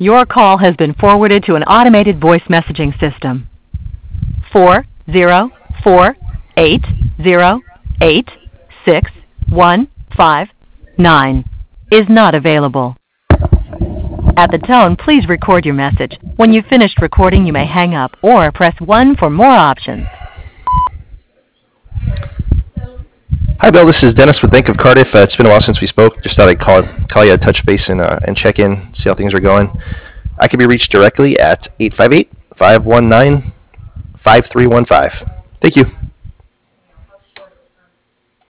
Your call has been forwarded to an automated voice messaging system. 404-808-6159 is not available. At the tone, please record your message. When you've finished recording, you may hang up or press 1 for more options. Hi, Bill. This is Dennis with Bank of Cardiff. It's been a while since we spoke. Just thought I'd call you, touch base, and check in, see how things are going. I can be reached directly at 858-519-5315. Thank you.